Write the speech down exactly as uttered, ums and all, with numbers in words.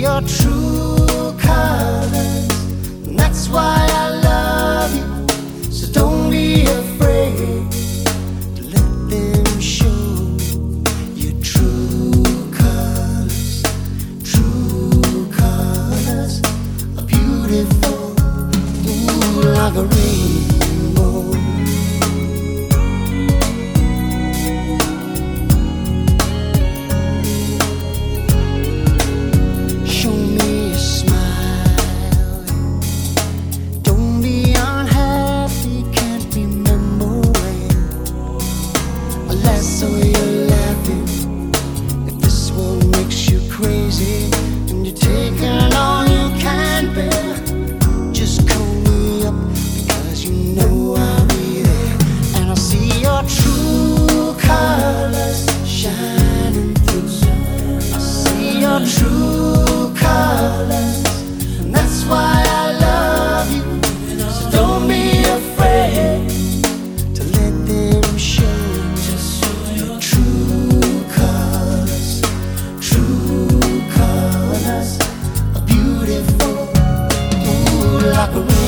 your true colors. And that's why I love you. So don't be afraid to let them show your true colors. True colors are beautiful, ooh, like a rainbow. Show me a smile. Don't be unhappy, can't remember when. Unless so you're laughing. If this world makes you crazy and you're taking all you can bear, just call me up, because you know I'll be there. And I'll see your true colors shining through. I'll see your true colors, and that's why I love you. So don't be afraid to let them show your true colors. True colors are beautiful, ooh, like a